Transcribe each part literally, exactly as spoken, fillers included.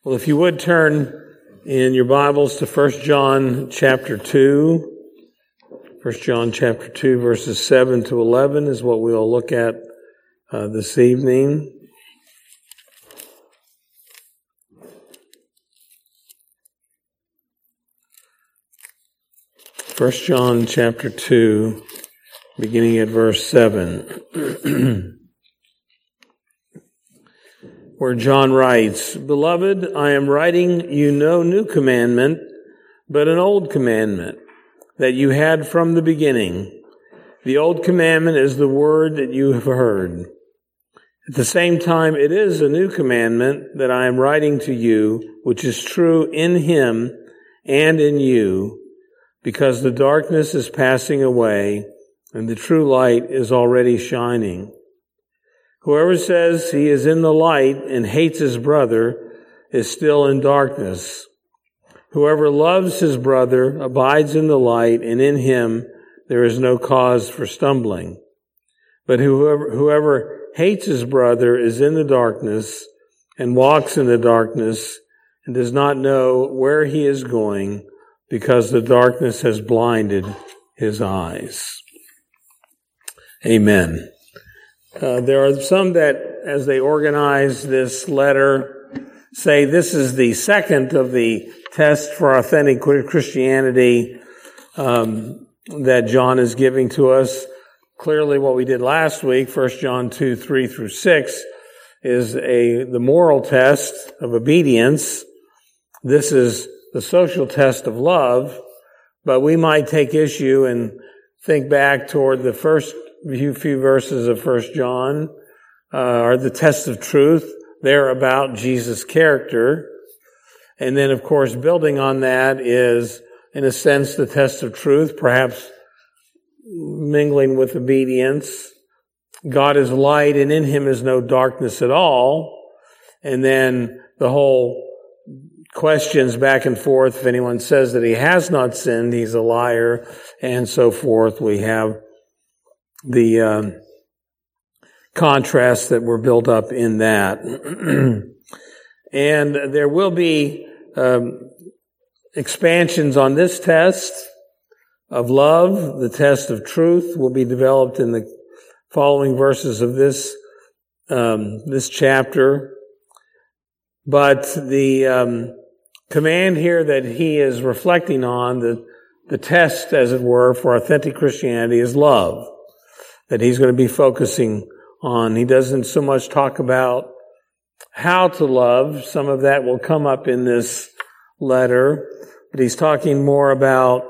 Well, if you would turn in your Bibles to First John chapter two. First John chapter two, verses seven to eleven is what we'll look at uh, this evening. First John chapter two, beginning at verse seven. Where John writes, "Beloved, I am writing you no new commandment, but an old commandment that you had from the beginning. The old commandment is the word that you have heard. At the same time, it is a new commandment that I am writing to you, which is true in him and in you, because the darkness is passing away and the true light is already shining. Whoever says he is in the light and hates his brother is still in darkness. Whoever loves his brother abides in the light, and in him there is no cause for stumbling. But whoever, whoever hates his brother is in the darkness and walks in the darkness and does not know where he is going, because the darkness has blinded his eyes." Amen. Uh, there are some that, as they organize this letter, say this is the second of the tests for authentic Christianity um, that John is giving to us. Clearly, what we did last week, First John two, three through six, is a the moral test of obedience. This is the social test of love, but we might take issue and think back toward the first few, few verses of First John, uh, are the test of truth. They're about Jesus' character. And then, of course, building on that is, in a sense, the test of truth, perhaps mingling with obedience. God is light, and in him is no darkness at all. And then the whole questions back and forth. If anyone says that he has not sinned, he's a liar, and so forth. We have the um, contrasts that were built up in that. And there will be um, expansions on this test of love. The test of truth will be developed in the following verses of this um, this chapter. But the um, command here that he is reflecting on, the, the test, as it were, for authentic Christianity is love, that he's going to be focusing on. He doesn't so much talk about how to love. Some of that will come up in this letter, but he's talking more about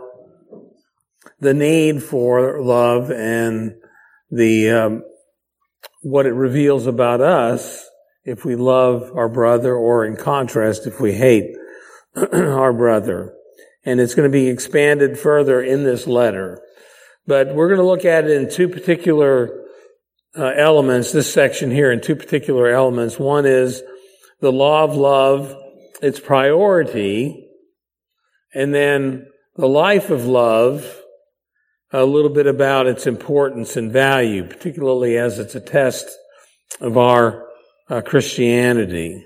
the need for love and the um, what it reveals about us if we love our brother, or in contrast, if we hate our brother. And it's going to be expanded further in this letter. But we're going to look at it in two particular uh, elements, this section here in two particular elements. One is the law of love, its priority, and then the life of love, a little bit about its importance and value, particularly as it's a test of our uh, Christianity.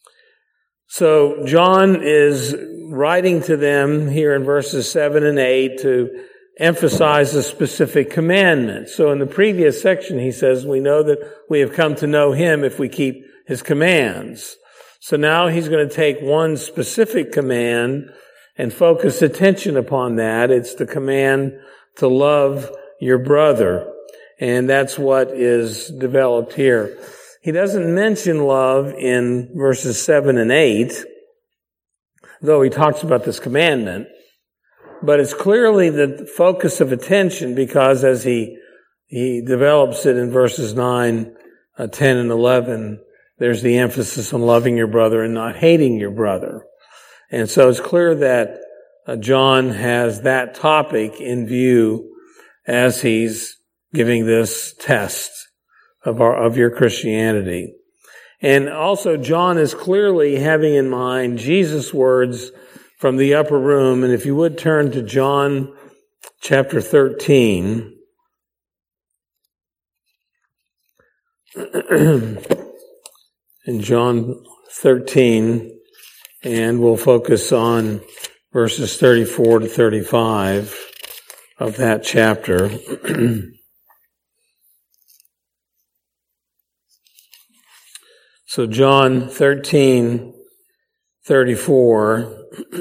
So John is writing to them here in verses seven and eight to emphasize a specific commandment. So in the previous section, he says, we know that we have come to know him if we keep his commands. So now he's going to take one specific command and focus attention upon that. It's the command to love your brother. And that's what is developed here. He doesn't mention love in verses seven and eight, though he talks about this commandment. But it's clearly the focus of attention, because as he he develops it in verses nine, uh, ten, and eleven, there's the emphasis on loving your brother and not hating your brother. And so it's clear that uh, John has that topic in view as he's giving this test of our of your Christianity. And also John is clearly having in mind Jesus' words from the upper room. And if you would turn to John chapter thirteen. In John thirteen, and we'll focus on verses thirty-four to thirty-five of that chapter. So John thirteen thirty-four.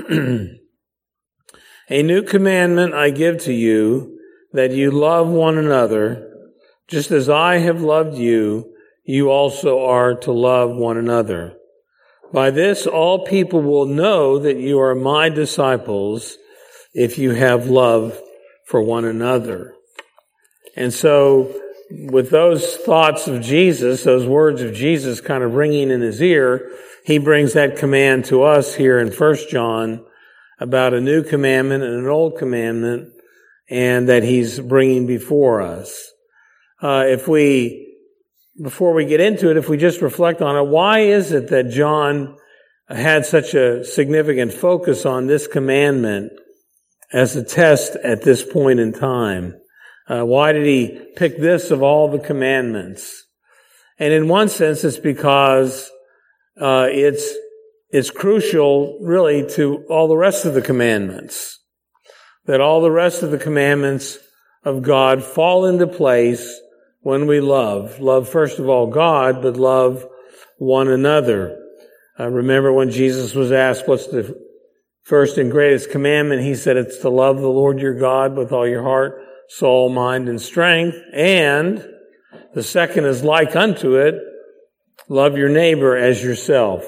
A new commandment I give to you, that you love one another, just as I have loved you, you also are to love one another. By this all people will know that you are my disciples, if you have love for one another. And so, with those thoughts of Jesus, those words of Jesus kind of ringing in his ear, he brings that command to us here in First John about a new commandment and an old commandment, and that he's bringing before us. Uh, if we, before we get into it, if we just reflect on it, why is it that John had such a significant focus on this commandment as a test at this point in time? Uh, why did he pick this of all the commandments? And in one sense, it's because uh, it's it's crucial, really, to all the rest of the commandments. That all the rest of the commandments of God fall into place when we love. Love, first of all, God, but love one another. Uh, remember when Jesus was asked, what's the first and greatest commandment? He said it's to love the Lord your God with all your heart, soul, mind, and strength. And the second is like unto it, love your neighbor as yourself.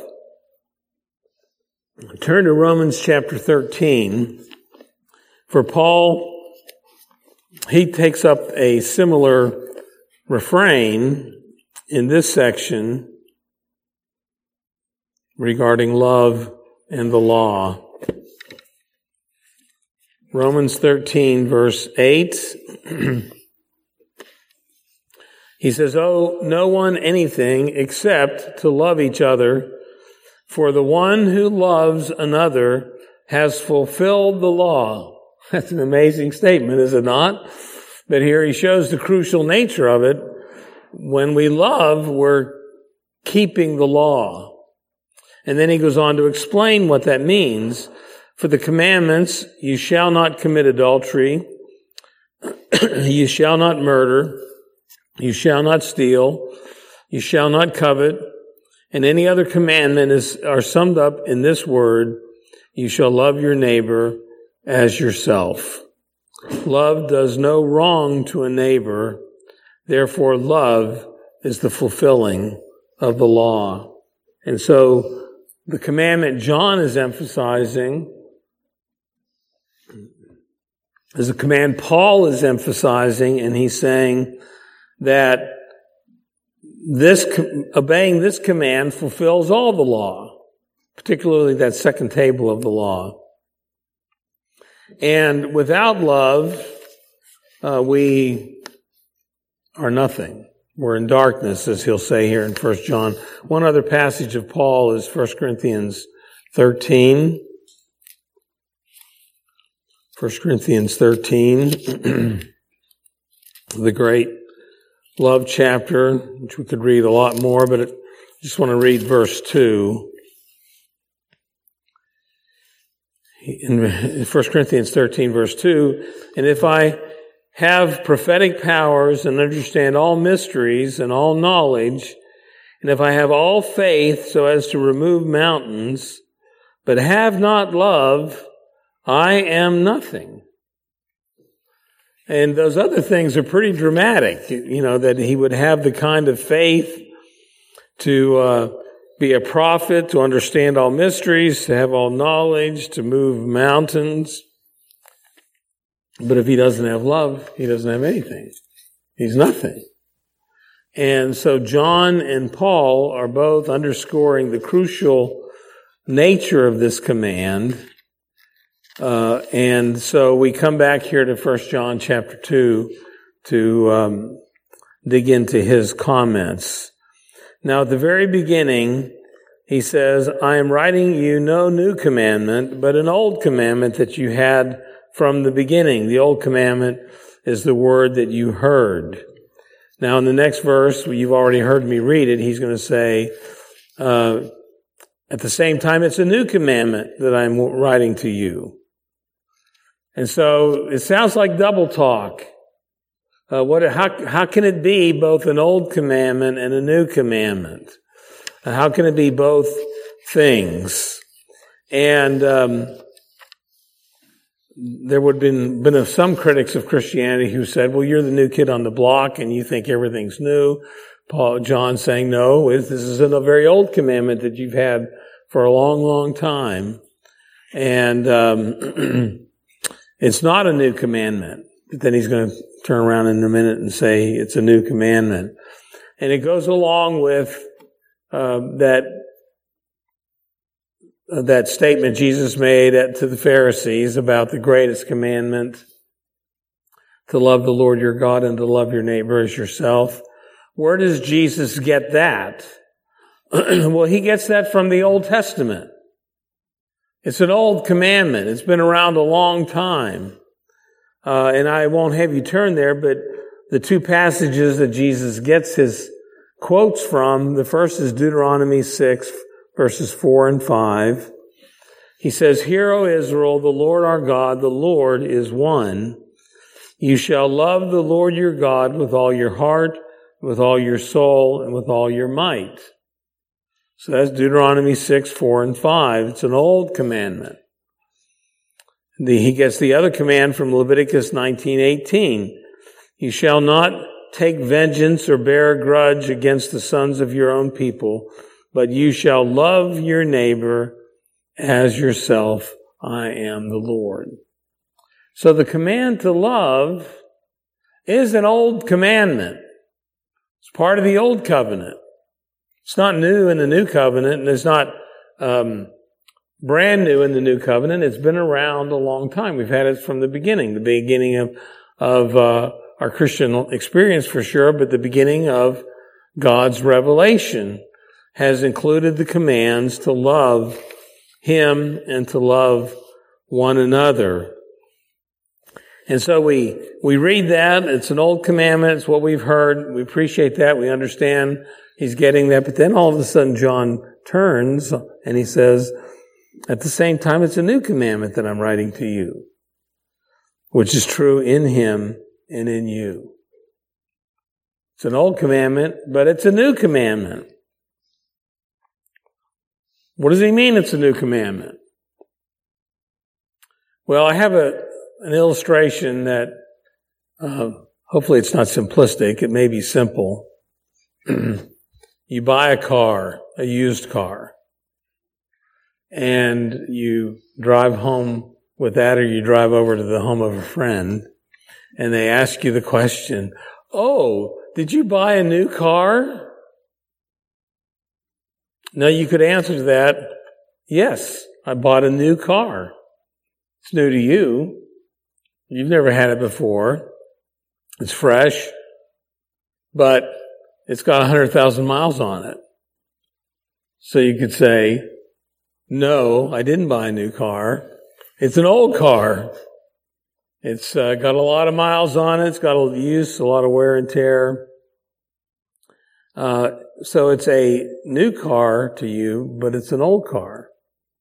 Turn to Romans chapter thirteen. For Paul, he takes up a similar refrain in this section regarding love and the law. Romans thirteen, verse eight. He says, "Owe no one anything except to love each other, for the one who loves another has fulfilled the law." That's an amazing statement, is it not? But here he shows the crucial nature of it. When we love, we're keeping the law. And then he goes on to explain what that means. For the commandments, you shall not commit adultery, you shall not murder, you shall not steal, you shall not covet, and any other commandment is are summed up in this word, you shall love your neighbor as yourself. Love does no wrong to a neighbor, therefore love is the fulfilling of the law. And so the commandment John is emphasizing is a command Paul is emphasizing, and he's saying that this obeying this command fulfills all the law, particularly that second table of the law. And without love, uh, we are nothing. We're in darkness, as he'll say here in First John. One other passage of Paul is First Corinthians thirteen. First Corinthians thirteen, the great love chapter, which we could read a lot more, but I just want to read verse two. In First Corinthians thirteen, verse two, "And if I have prophetic powers and understand all mysteries and all knowledge, and if I have all faith so as to remove mountains, but have not love, I am nothing." And those other things are pretty dramatic, you know, that he would have the kind of faith to uh, be a prophet, to understand all mysteries, to have all knowledge, to move mountains. But if he doesn't have love, he doesn't have anything. He's nothing. And so John and Paul are both underscoring the crucial nature of this command. Uh, and so we come back here to First John chapter two to um, dig into his comments. Now, at the very beginning, he says, "I am writing you no new commandment, but an old commandment that you had from the beginning." The old commandment is the word that you heard. Now, in the next verse, you've already heard me read it, he's going to say, uh, At the same time, it's a new commandment that I'm writing to you. And so it sounds like double talk. Uh, what? How, how can it be both an old commandment and a new commandment? Uh, how can it be both things? And um, there would have been, been some critics of Christianity who said, well, you're the new kid on the block and you think everything's new. Paul, John saying, no, this is a very old commandment that you've had for a long, long time. And um, it's not a new commandment. But then he's going to turn around in a minute and say it's a new commandment. And it goes along with uh, that uh, that statement Jesus made at, to the Pharisees about the greatest commandment, to love the Lord your God and to love your neighbor as yourself. Where does Jesus get that? Well, he gets that from the Old Testament. It's an old commandment. It's been around a long time. Uh, and I won't have you turn there, but the two passages that Jesus gets his quotes from, the first is Deuteronomy six, verses four and five. He says, "Hear, O Israel, the Lord our God, the Lord is one. You shall love the Lord your God with all your heart, with all your soul, and with all your might." So that's Deuteronomy six, four and five. It's an old commandment. The, he gets the other command from Leviticus nineteen eighteen. "You shall not take vengeance or bear a grudge against the sons of your own people, but you shall love your neighbor as yourself. I am the Lord." So the command to love is an old commandment. It's part of the old covenant. It's not new in the new covenant, and it's not um, brand new in the new covenant. It's been around a long time. We've had it from the beginning, the beginning of, of uh, our Christian experience for sure, but the beginning of God's revelation has included the commands to love Him and to love one another. And so we, we read that. It's an old commandment. It's what we've heard. We appreciate that. We understand he's getting that. But then all of a sudden John turns and he says, at the same time, it's a new commandment that I'm writing to you, which is true in him and in you. It's an old commandment, but it's a new commandment. What does he mean it's a new commandment? Well, I have a, an illustration that uh, hopefully it's not simplistic. It may be simple. You buy a car, a used car, and you drive home with that, or you drive over to the home of a friend, and they ask you the question, "Oh, did you buy a new car?" Now, you could answer to that, "Yes, I bought a new car." It's new to you. You've never had it before. It's fresh, but it's got one hundred thousand miles on it. So you could say, "No, I didn't buy a new car. It's an old car. It's uh, got a lot of miles on it. It's got a use, a lot of wear and tear. Uh, so it's a new car to you, but it's an old car."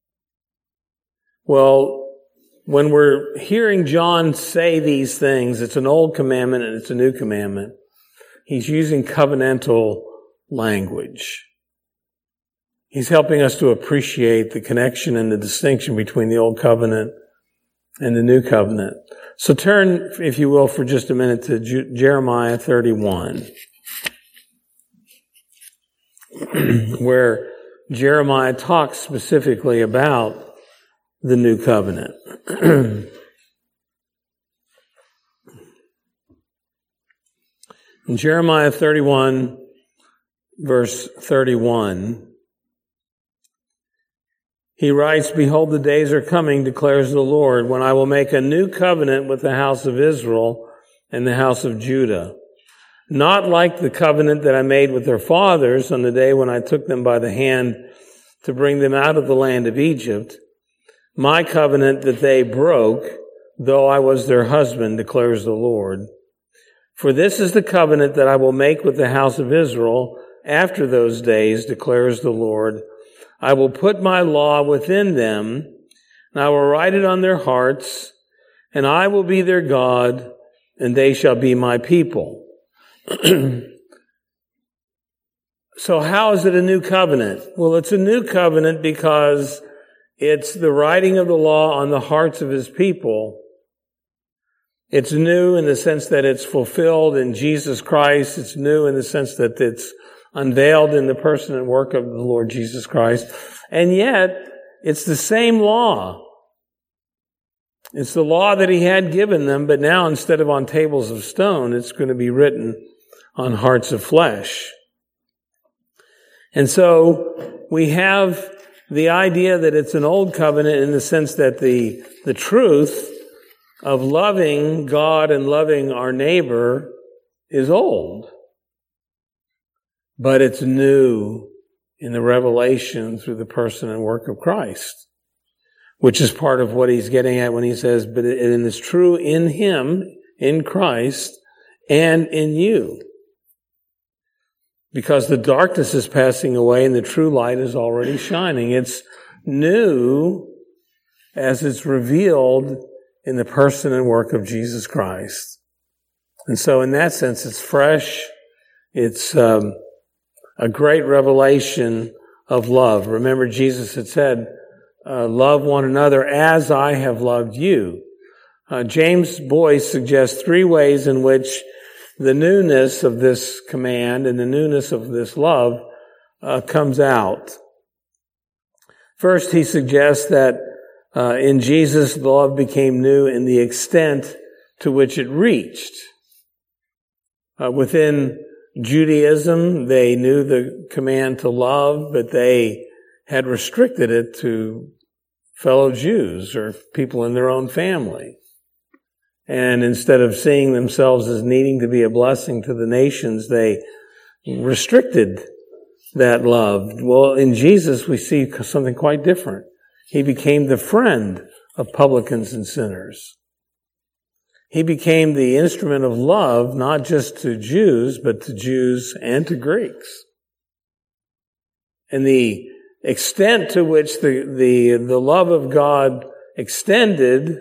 Well, when we're hearing John say these things, it's an old commandment and it's a new commandment. He's using covenantal language. He's helping us to appreciate the connection and the distinction between the old covenant and the new covenant. So turn, if you will, for just a minute to Ju- Jeremiah thirty-one, where Jeremiah talks specifically about the new covenant. In Jeremiah thirty-one, verse thirty-one, he writes, "Behold, the days are coming, declares the Lord, when I will make a new covenant with the house of Israel and the house of Judah. Not like the covenant that I made with their fathers on the day when I took them by the hand to bring them out of the land of Egypt, my covenant that they broke, though I was their husband, declares the Lord. For this is the covenant that I will make with the house of Israel after those days, declares the Lord. I will put my law within them, and I will write it on their hearts, and I will be their God, and they shall be my people. So how is it a new covenant? Well, it's a new covenant because it's the writing of the law on the hearts of his people. It's new in the sense that it's fulfilled in Jesus Christ. It's new in the sense that it's unveiled in the person and work of the Lord Jesus Christ. And yet, it's the same law. It's the law that he had given them, but now instead of on tables of stone, it's going to be written on hearts of flesh. And so we have the idea that it's an old covenant in the sense that the, the truth of loving God and loving our neighbor is old. But it's new in the revelation through the person and work of Christ, which is part of what he's getting at when he says, but it is true in him, in Christ, and in you. Because the darkness is passing away and the true light is already shining. It's new as it's revealed in the person and work of Jesus Christ. And so in that sense, it's fresh. It's um, a great revelation of love. Remember, Jesus had said, uh, love one another as I have loved you. Uh, James Boyce suggests three ways in which the newness of this command and the newness of this love uh, comes out. First, he suggests that uh, in Jesus, the love became new in the extent to which it reached. Uh, within Judaism, they knew the command to love, but they had restricted it to fellow Jews or people in their own family. And instead of seeing themselves as needing to be a blessing to the nations, they restricted that love. Well, in Jesus, we see something quite different. He became the friend of publicans and sinners. He became the instrument of love, not just to Jews, but to Jews and to Greeks. And the extent to which the, the, the love of God extended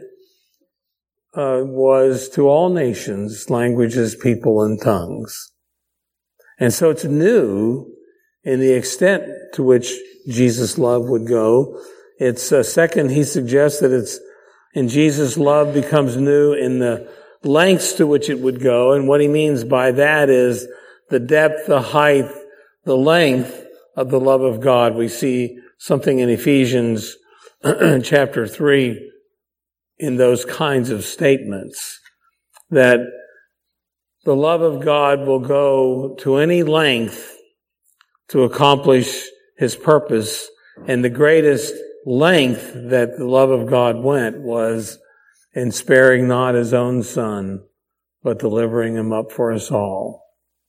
Uh, was to all nations, languages, people, and tongues. And so it's new in the extent to which Jesus' love would go. It's uh, second, he suggests that it's in Jesus' love becomes new in the lengths to which it would go. And what he means by that is the depth, the height, the length of the love of God. We see something in Ephesians chapter three in those kinds of statements, that the love of God will go to any length to accomplish his purpose. And the greatest length that the love of God went was in sparing not his own son, but delivering him up for us all.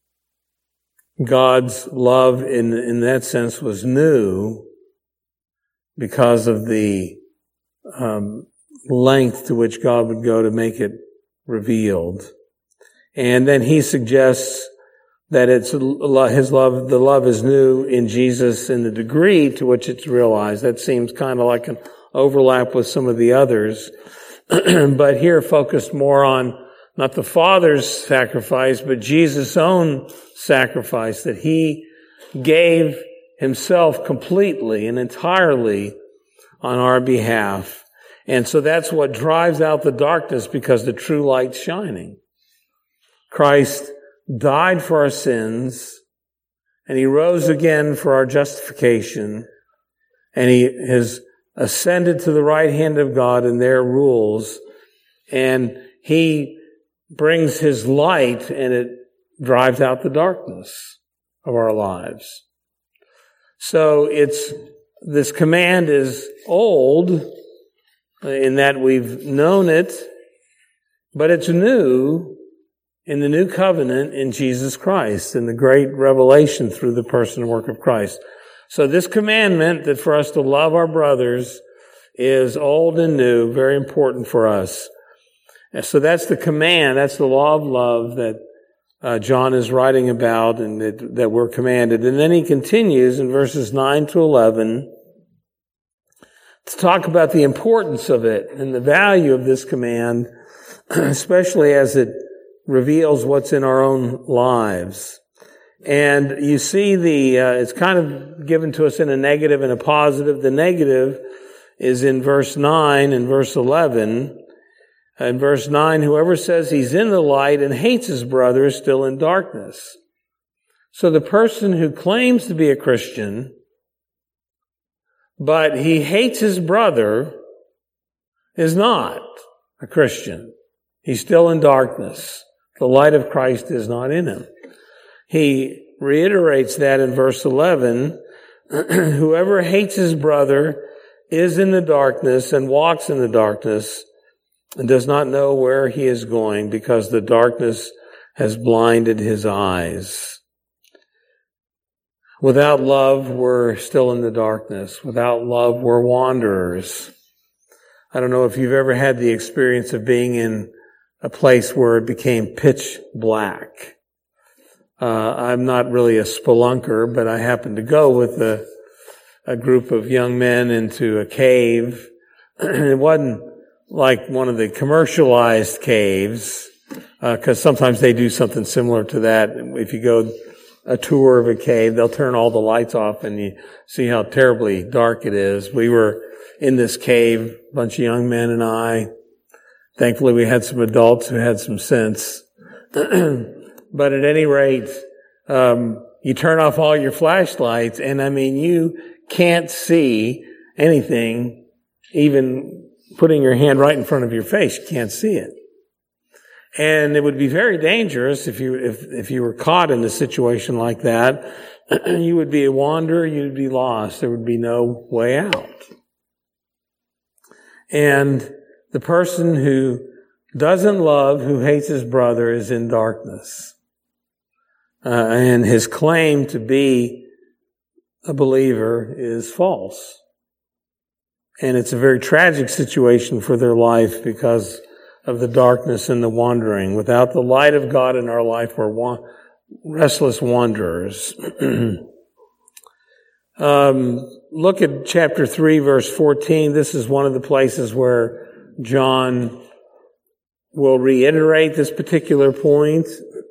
God's love in, in that sense was new because of the um, length to which God would go to make it revealed. And then he suggests that it's his love, the love is new in Jesus in the degree to which it's realized. That seems kind of like an overlap with some of the others. But here focused more on not the Father's sacrifice, but Jesus' own sacrifice, that he gave himself completely and entirely on our behalf. And so that's what drives out the darkness, because the true light's shining. Christ died for our sins, and he rose again for our justification, and he has ascended to the right hand of God and there rules, and he brings his light, and it drives out the darkness of our lives. So it's, this command is old, in that we've known it, but it's new in the new covenant in Jesus Christ, in the great revelation through the person and work of Christ. So this commandment that for us to love our brothers is old and new, very important for us. And so that's the command, that's the law of love that uh, John is writing about and that, that we're commanded. And then he continues in verses nine to eleven, to talk about the importance of it and the value of this command, especially as it reveals what's in our own lives. And you see the, uh, it's kind of given to us in a negative and a positive. The negative is in verse nine and verse eleven. In verse nine, whoever says he's in the light and hates his brother is still in darkness. So the person who claims to be a Christian, but he hates his brother, is not a Christian. He's still in darkness. The light of Christ is not in him. He reiterates that in verse eleven. Whoever hates his brother is in the darkness and walks in the darkness and does not know where he is going because the darkness has blinded his eyes. Without love, we're still in the darkness. Without love, we're wanderers. I don't know if you've ever had the experience of being in a place where it became pitch black. Uh, I'm not really a spelunker, but I happened to go with a, a group of young men into a cave. It wasn't like one of the commercialized caves, because uh, sometimes they do something similar to that. If you go a tour of a cave, they'll turn all the lights off and you see how terribly dark it is. We were in this cave, a bunch of young men and I. Thankfully, we had some adults who had some sense. But at any rate, um, you turn off all your flashlights, and I mean, you can't see anything, even putting your hand right in front of your face, you can't see it. And it would be very dangerous if you, if, if you were caught in a situation like that. You would be a wanderer, you'd be lost. There would be no way out. And the person who doesn't love, who hates his brother, is in darkness. Uh, and his claim to be a believer is false. And it's a very tragic situation for their life because of the darkness and the wandering. Without the light of God in our life, we're wa- restless wanderers. um, look at chapter three, verse fourteen. This is one of the places where John will reiterate this particular point.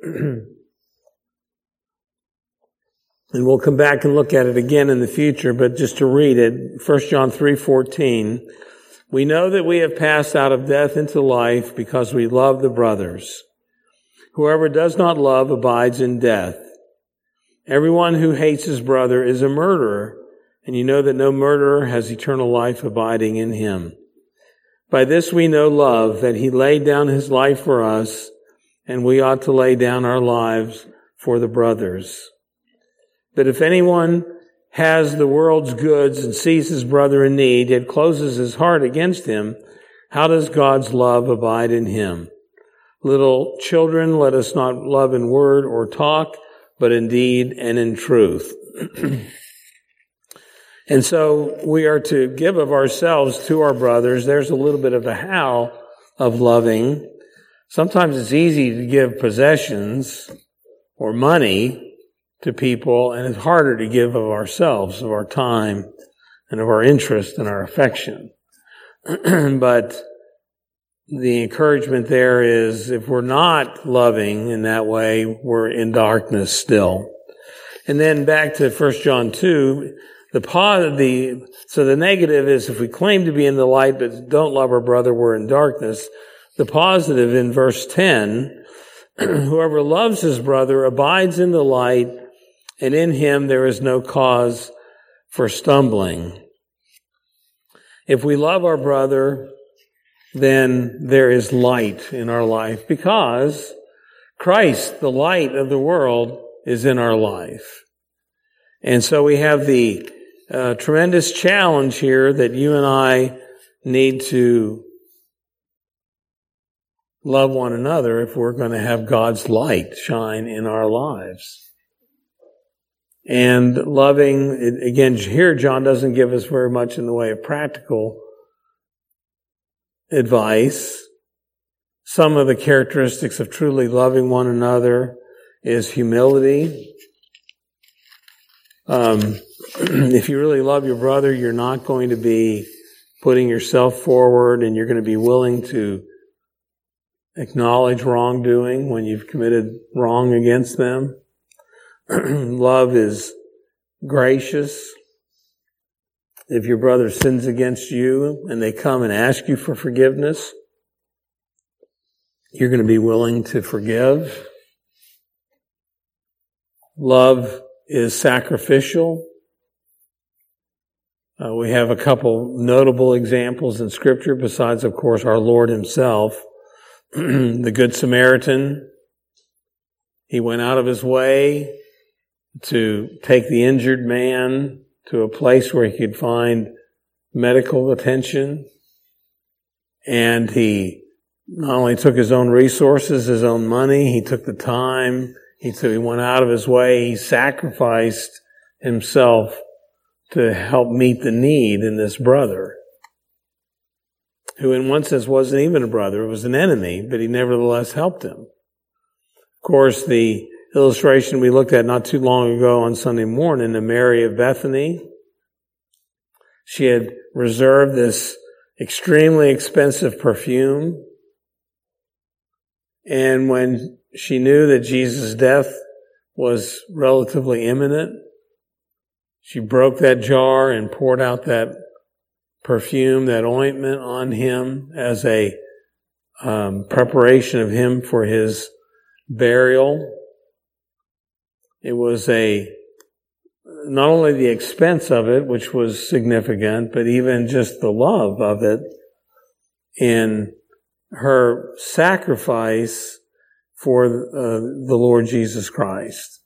And we'll come back and look at it again in the future, but just to read it, First John three fourteen. We know that we have passed out of death into life because we love the brothers. Whoever does not love abides in death. Everyone who hates his brother is a murderer, and you know that no murderer has eternal life abiding in him. By this we know love, that he laid down his life for us, and we ought to lay down our lives for the brothers. But if anyone has the world's goods and sees his brother in need, yet closes his heart against him, how does God's love abide in him? Little children, let us not love in word or talk, but in deed and in truth. And so we are to give of ourselves to our brothers. There's a little bit of a how of loving. Sometimes it's easy to give possessions or money to people, and it's harder to give of ourselves, of our time, and of our interest and our affection. But the encouragement there is, if we're not loving in that way, we're in darkness still. And then back to First John two, the the so the negative is if we claim to be in the light but don't love our brother, we're in darkness. The positive in verse ten, whoever loves his brother abides in the light, and in him there is no cause for stumbling. If we love our brother, then there is light in our life because Christ, the light of the world, is in our life. And so we have the uh, tremendous challenge here that you and I need to love one another if we're going to have God's light shine in our lives. And loving, again, here John doesn't give us very much in the way of practical advice. Some of the characteristics of truly loving one another is humility. Um, if you really love your brother, you're not going to be putting yourself forward, and you're going to be willing to acknowledge wrongdoing when you've committed wrong against them. Love is gracious. If your brother sins against you and they come and ask you for forgiveness, you're going to be willing to forgive. Love is sacrificial. Uh, we have a couple notable examples in Scripture besides, of course, our Lord Himself. The Good Samaritan, He went out of His way to take the injured man to a place where he could find medical attention. And He not only took His own resources, His own money, He took the time, He, took, he went out of His way, He sacrificed Himself to help meet the need in this brother, who in one sense wasn't even a brother, it was an enemy, but He nevertheless helped him. Of course, the illustration we looked at not too long ago on Sunday morning, the Mary of Bethany, she had reserved this extremely expensive perfume, and when she knew that Jesus' death was relatively imminent, she broke that jar and poured out that perfume, that ointment on Him as a um, preparation of Him for His burial. It was a, not only the expense of it, which was significant, but even just the love of it in her sacrifice for uh, the Lord Jesus Christ.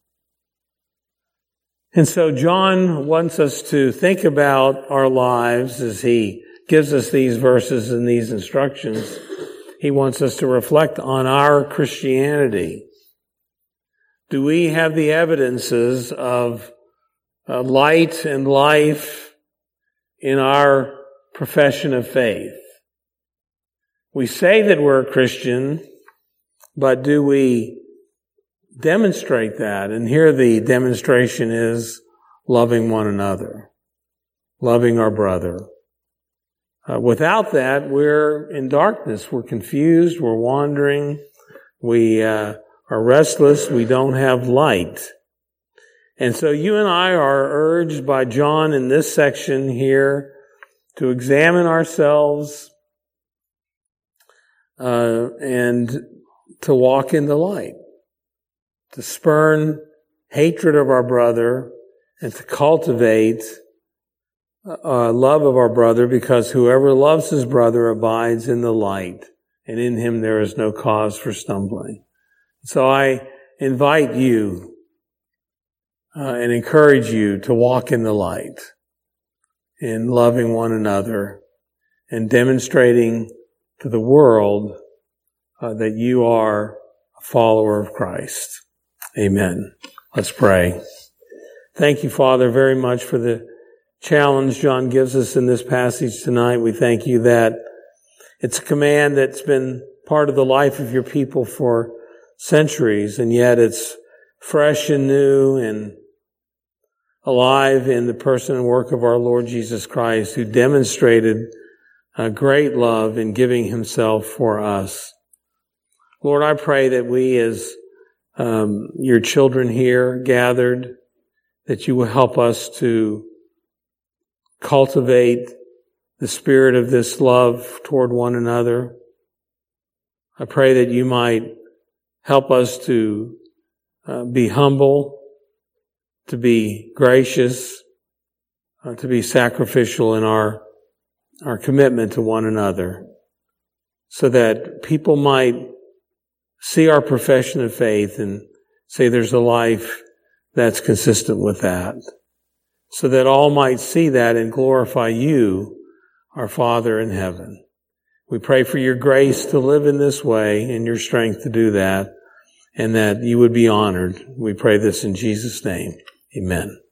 And so John wants us to think about our lives as he gives us these verses and these instructions. He wants us to reflect on our Christianity. Do we have the evidences of uh, light and life in our profession of faith? We say that we're a Christian, but do we demonstrate that? And here the demonstration is loving one another, loving our brother. Uh, without that, we're in darkness. We're confused. We're wandering. We uh, are restless. We don't have light. And so you and I are urged by John in this section here to examine ourselves uh, and to walk in the light, to spurn hatred of our brother and to cultivate uh, love of our brother, because whoever loves his brother abides in the light, and in him there is no cause for stumbling. So I invite you uh, and encourage you to walk in the light, in loving one another and demonstrating to the world uh, that you are a follower of Christ. Amen. Let's pray. Thank you, Father, very much for the challenge John gives us in this passage tonight. We thank you that it's a command that's been part of the life of your people for centuries, and yet it's fresh and new and alive in the person and work of our Lord Jesus Christ, who demonstrated a great love in giving himself for us. Lord, I pray that we as um, your children here gathered, that you will help us to cultivate the spirit of this love toward one another. I pray that you might help us to uh, be humble, to be gracious, uh, to be sacrificial in our our commitment to one another, so that people might see our profession of faith and say there's a life that's consistent with that, so that all might see that and glorify you, our Father in heaven. We pray for your grace to live in this way and your strength to do that, and that you would be honored. We pray this in Jesus' name. Amen.